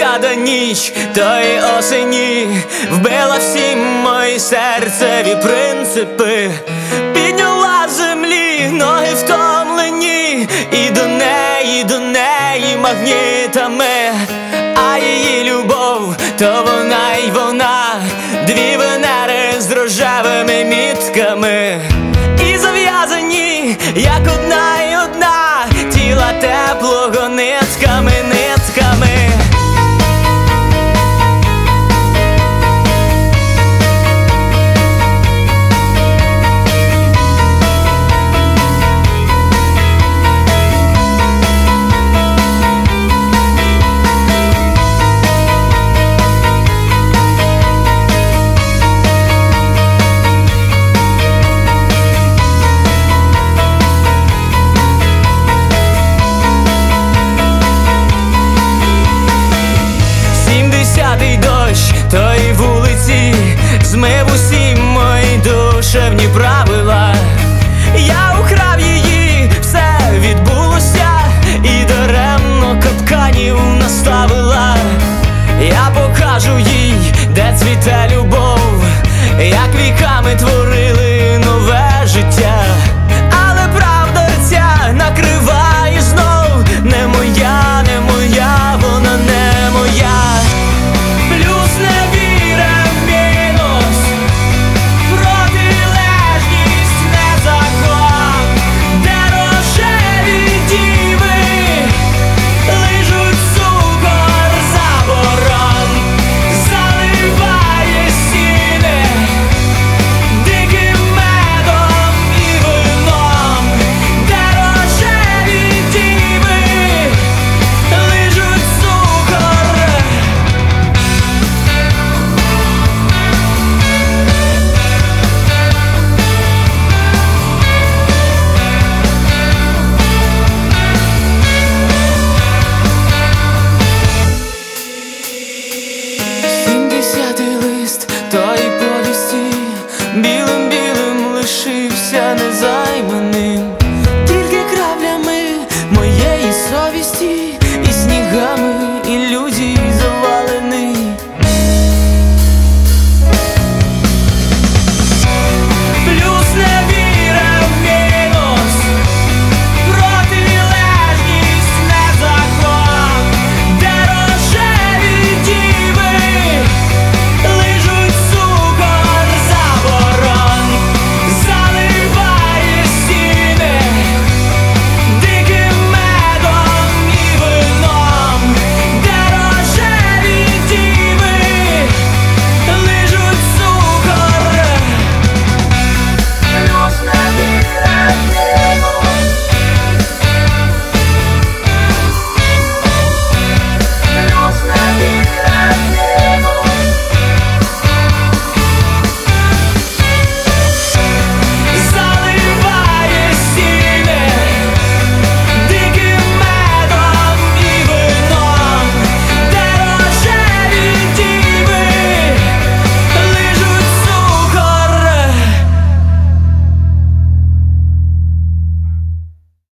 10-та ніч тої осені вбила всі мої серцеві принципи, підняла з землі ноги втомлені, і до неї магнітами. А її любов, то вона й вона, дві Венери з рожевими мітками, і зав'язані, як одна й одна, тіла теплого не